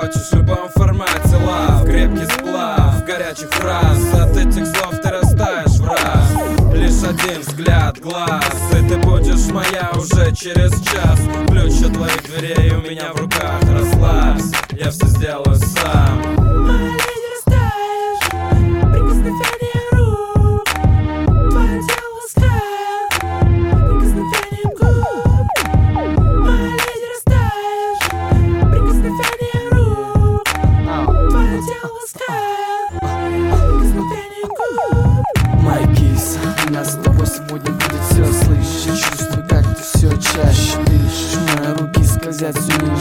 хочешь в любом формате лав. Крепкий сплав горячих фраз, от этих слов ты растаешь в раз. Лишь один взгляд глаз, и ты будешь моя уже через час. Ключ от твоих дверей у меня в руках. Расслабься, я все сделаю сам. Моя леди, растаешь, прикосновение рук. Твое тело ласкает, прикосновением губ. Моя леди, растаешь, прикосновение рук. Твое тело ласкает, прикосновением губ. Моя киса, нас с тобой сегодня будет все слышать. Чувствую, как ты все чаще дышишь. Мои руки скользят всю